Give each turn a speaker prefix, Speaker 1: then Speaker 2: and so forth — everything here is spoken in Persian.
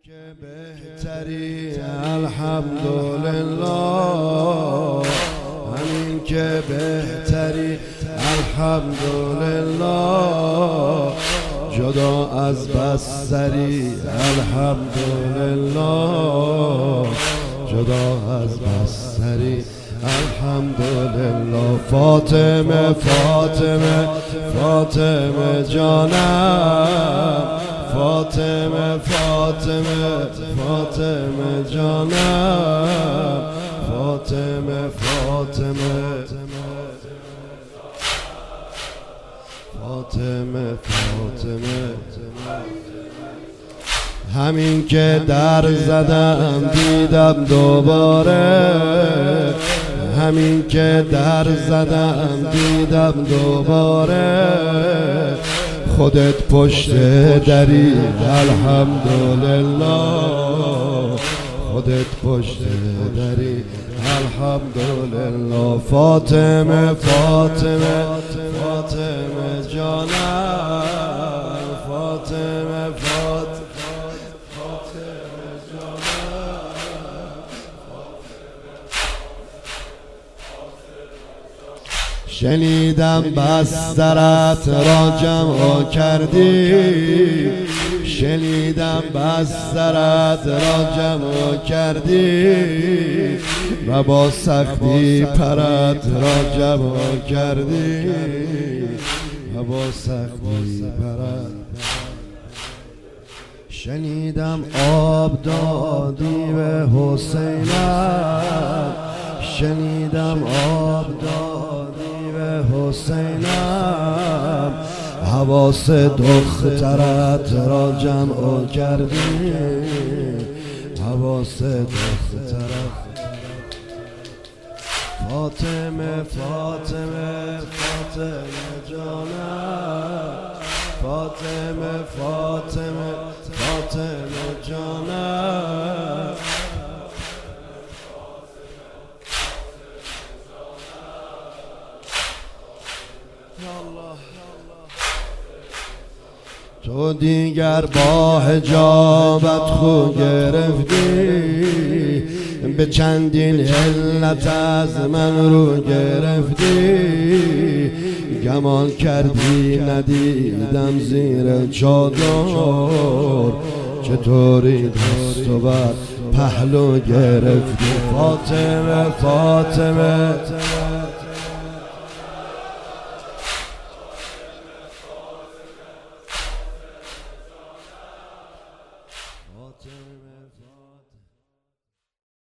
Speaker 1: که بهتری الحمدلله، همین که بهتری الحمدلله، جدا از بصری الحمدلله، جدا از بصری الحمدلله. فاطمه فاطمه فاطمه جانم، فاطمه فاطمه فاطمه جانم، فاطمه فاطمه فاطمه فاطمه. همین که در زدم دیدم دوباره، همین که در زدم دیدم دوباره، خودت پشت دری الحمدلله، خودت پشت دری الحمدلله. فاطمه فاطمه فاطمه جانم، فاطمه فاطمه شنیدم بسترت را جمع کردی، شنیدم بسترت را جمع کردی، و با سختی پرت را جمع کردی، و با سختی پرت. شنیدم آب دادی به حسینم، شنیدم آب دادی به حسینم، حواس دخترت را جمع کردی، حواس دخترت. فاطمه فاطمه فاطمه جانم، فاطمه فاطمه فاطمه جانم. تو دیگر با حجابت خو گرفتی، به چندین علت از من رو گرفتی، گمان کردی ندیدم زیر چادر، چطوری دستو بر پهلو گرفتی. فاطمه فاطمه فاطمه